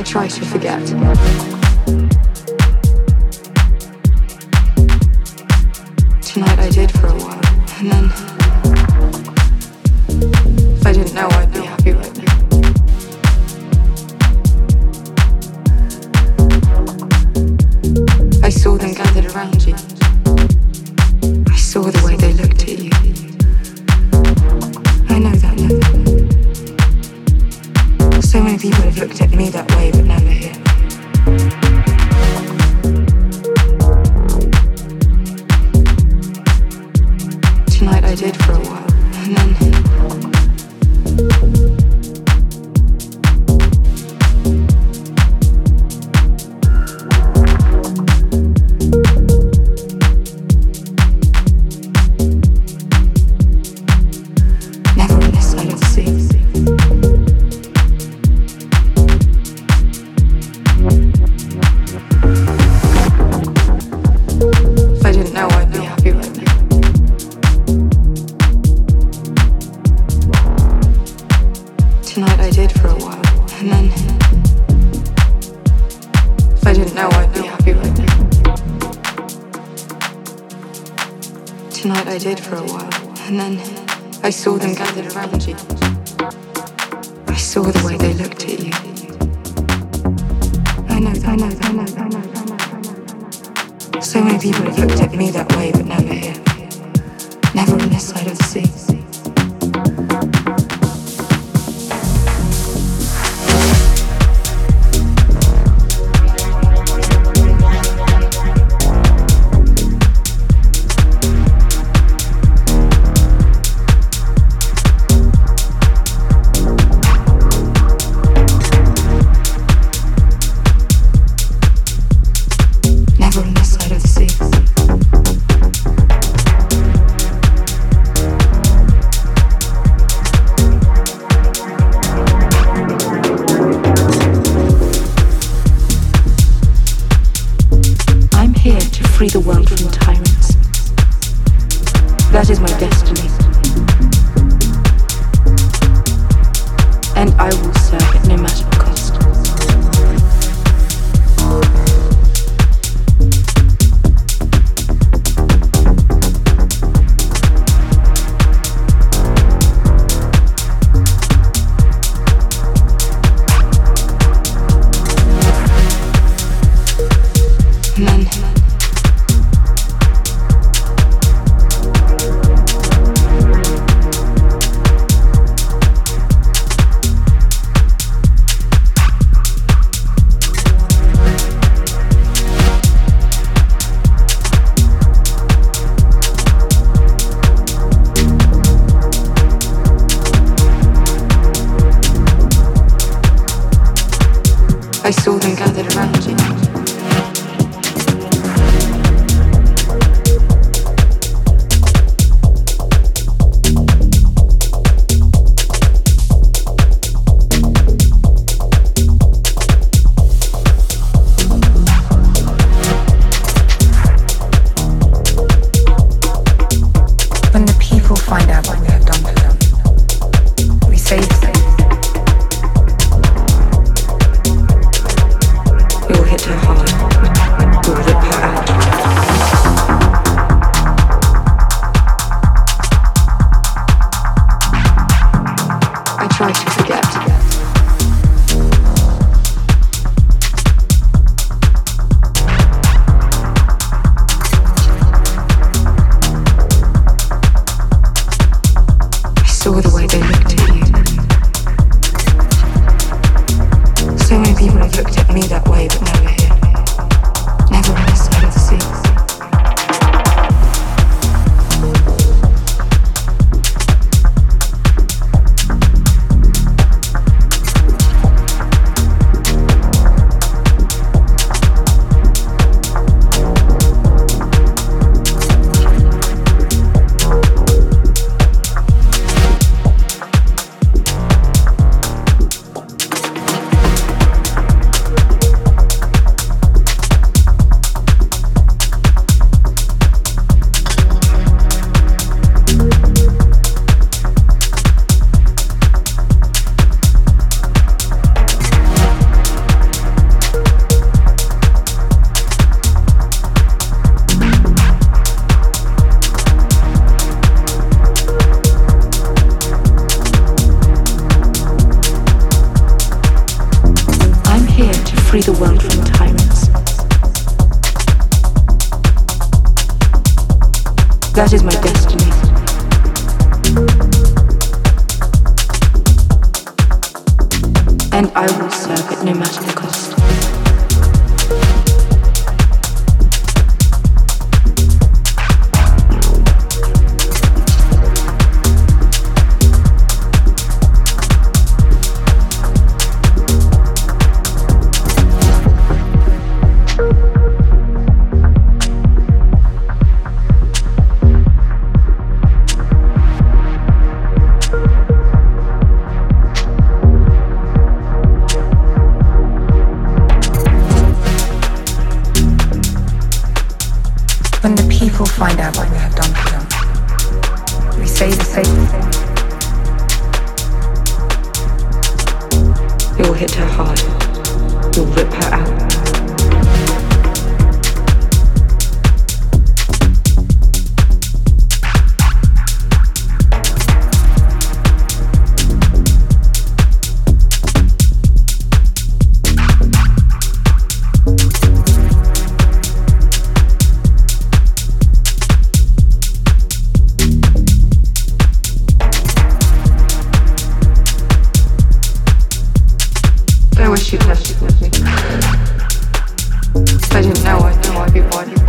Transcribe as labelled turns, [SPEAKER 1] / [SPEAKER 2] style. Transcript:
[SPEAKER 1] try to forget. Tonight I did for a while, and then if I didn't know, I'd be happy right now. I saw them gathered around you. I saw the way they looked at you. I know that look. So many people have looked at me that way, but never him. Tonight I did for a while, and then never on this side of the sea. If I didn't know, I'd be happy right now. Tonight I did for a while, and then if I didn't know, I'd be happy right now. Tonight I did for a while, and then I saw them gathered around you. I saw the way they looked at you. I know that. So many people have looked at me that way, but never him. Never on this side of the sea. Never on this side of the sea. I'm here to free the world from tyrants. That is my destiny. And I will serve it no matter the cost. And then I saw them gathered around you. When the people find out what we have done to them, we save them. We will hit her hard. We will rip her out. I try to forget. I saw the way they looked at you. So many people have looked at me that way, but never him. Never on this side of the sea. free the world from tyrants. That is my destiny. And I will serve it no matter the cost. When the people find out what we have done to them, we say the same thing. You'll hit her hard. You'll rip her out. I wish you tested with me. If I didn't know, I'd be body.